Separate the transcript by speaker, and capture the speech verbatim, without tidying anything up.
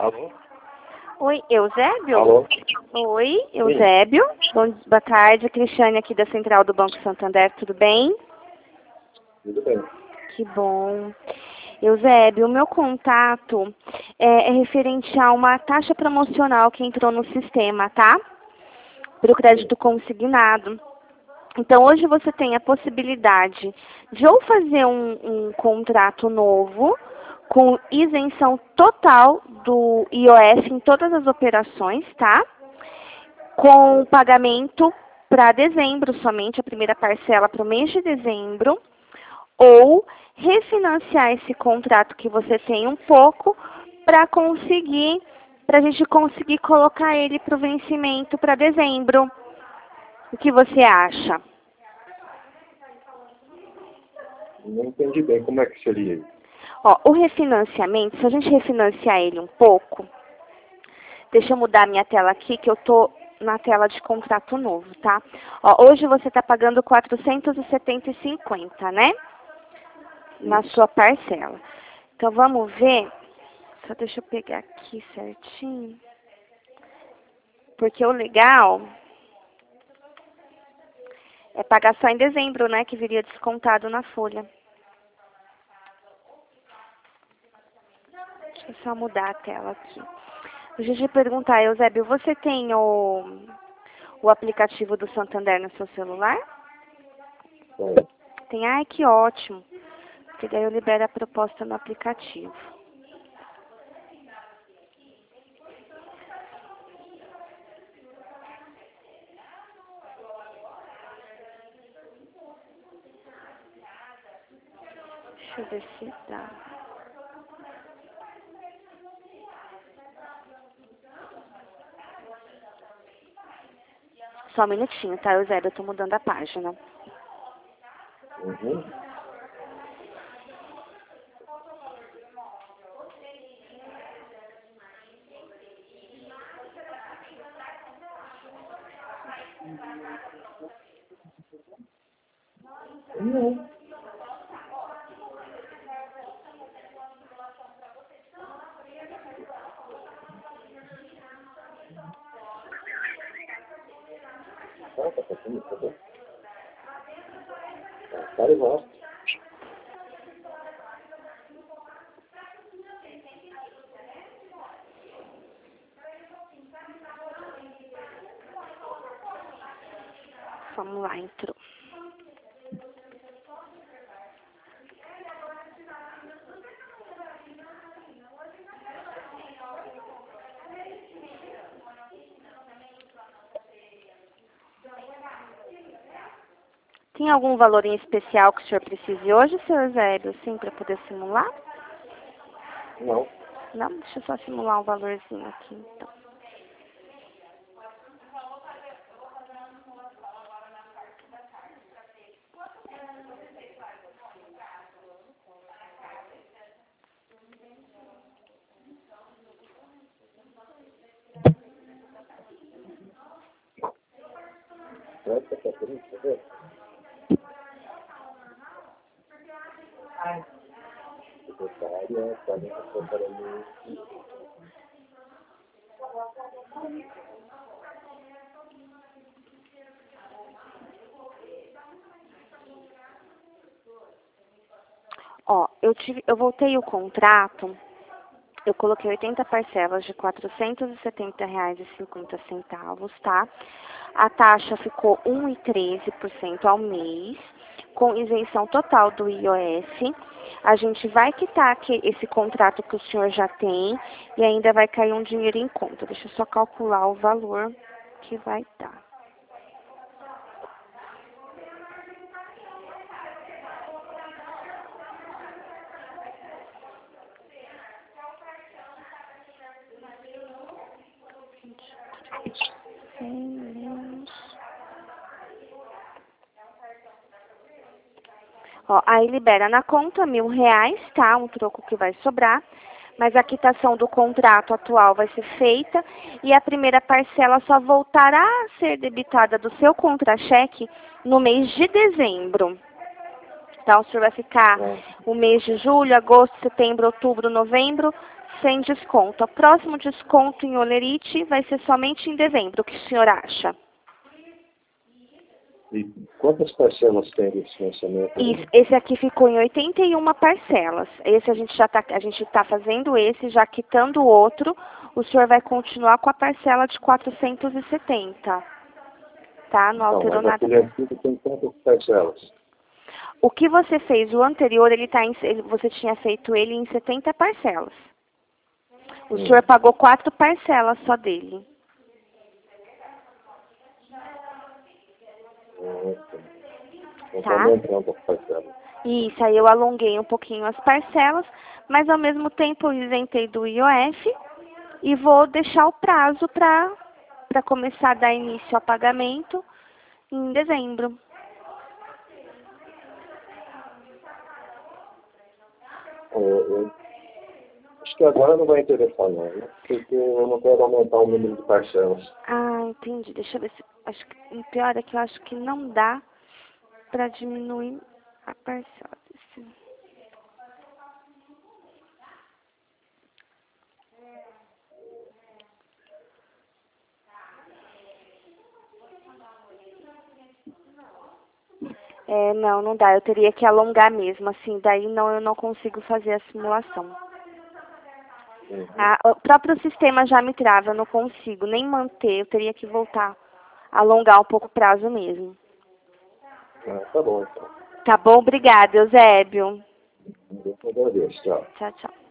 Speaker 1: Alô?
Speaker 2: Oi, Eusébio?
Speaker 1: Alô?
Speaker 2: Oi, Eusébio. Bom, boa tarde, Cristiane aqui da Central do Banco Santander, tudo bem?
Speaker 1: Tudo bem.
Speaker 2: Que bom. Eusébio, o meu contato é, é referente a uma taxa promocional que entrou no sistema, tá? Para o crédito consignado. Então, hoje você tem a possibilidade de ou fazer um, um contrato novo com isenção total do I O F em todas as operações, tá? Com pagamento para dezembro somente, a primeira parcela para o mês de dezembro, ou refinanciar esse contrato que você tem um pouco para conseguir, para a gente conseguir colocar ele para o vencimento para dezembro. O que você acha?
Speaker 1: Não entendi bem como é que seria isso.
Speaker 2: Ó, o refinanciamento, se a gente refinanciar ele um pouco, deixa eu mudar minha tela aqui, que eu tô na tela de contrato novo, tá? Ó, hoje você está pagando quatrocentos e setenta e cinquenta, né? Na sua parcela. Então, vamos ver. Só deixa eu pegar aqui certinho. Porque o legal é pagar só em dezembro, né? Que viria descontado na folha. Deixa eu só mudar a tela aqui. Deixa eu te perguntar, Eusébio, você tem o, o aplicativo do Santander no seu celular?
Speaker 1: Bom,
Speaker 2: Tem? Ai, que ótimo. Porque daí eu libero a proposta no aplicativo. Deixa eu ver se dá. Só um minutinho, tá, Eusébio? Eu tô mudando a página.
Speaker 1: uhum. Não. Ah, tá passando, tá bom. Ah, para e volta.
Speaker 2: Vamos lá, entrou. Tem algum valor em especial que o senhor precise hoje, seu Eusébio, sim, para poder simular?
Speaker 1: Não.
Speaker 2: Não? Deixa eu só simular um valorzinho aqui, então.
Speaker 1: Presta atenção, por isso, tá vendo? Secretária, podem passar para mim.
Speaker 2: Ó, eu, tive, eu voltei o contrato, eu coloquei oitenta parcelas de quatrocentos e setenta reais e cinquenta centavos, tá? A taxa ficou um vírgula treze por cento ao mês, com isenção total do I O F. A gente vai quitar aqui esse contrato que o senhor já tem e ainda vai cair um dinheiro em conta. Deixa eu só calcular o valor que vai dar. Ó, aí libera na conta mil reais, tá? Um troco que vai sobrar. Mas a quitação do contrato atual vai ser feita e a primeira parcela só voltará a ser debitada do seu contra-cheque no mês de dezembro. Então, o senhor vai ficar
Speaker 1: É.
Speaker 2: o mês de julho, agosto, setembro, outubro, novembro sem desconto. O próximo desconto em Olerite vai ser somente em dezembro. O que o senhor acha?
Speaker 1: E quantas parcelas tem desse financiamento?
Speaker 2: Isso, esse aqui ficou em oitenta e uma parcelas. Esse a gente já tá, a gente está fazendo esse, já quitando o outro, o senhor vai continuar com a parcela de quatrocentos e setenta. Tá? Não alterou
Speaker 1: Então, mas
Speaker 2: nada.
Speaker 1: aquele antigo tem quantas parcelas?
Speaker 2: O que você fez, o anterior, ele tá em, ele- você tinha feito ele em setenta parcelas. O
Speaker 1: Hum.
Speaker 2: senhor pagou quatro parcelas só dele.
Speaker 1: Então,
Speaker 2: Tá?
Speaker 1: aumentando as parcelas.
Speaker 2: Isso, aí eu alonguei um pouquinho as parcelas, mas ao mesmo tempo eu isentei do I O F e vou deixar o prazo para para começar a dar início ao pagamento em dezembro.
Speaker 1: É, eu acho que agora não vai interessar não, né? Porque eu não quero aumentar o número de parcelas.
Speaker 2: Ah, entendi. Deixa eu ver se... Acho que, o pior é que eu acho que não dá para diminuir a parcela. Esse- É, não, não dá. Eu teria que alongar mesmo, assim. Daí não, eu não consigo fazer a simulação.
Speaker 1: Uhum.
Speaker 2: Ah, o próprio sistema já me trava, eu não consigo nem manter. Eu teria que voltar, alongar um pouco o prazo mesmo.
Speaker 1: Ah, tá bom, então.
Speaker 2: Tá bom? Obrigada, Eusébio.
Speaker 1: Eu agradeço, tchau.
Speaker 2: Tchau, tchau.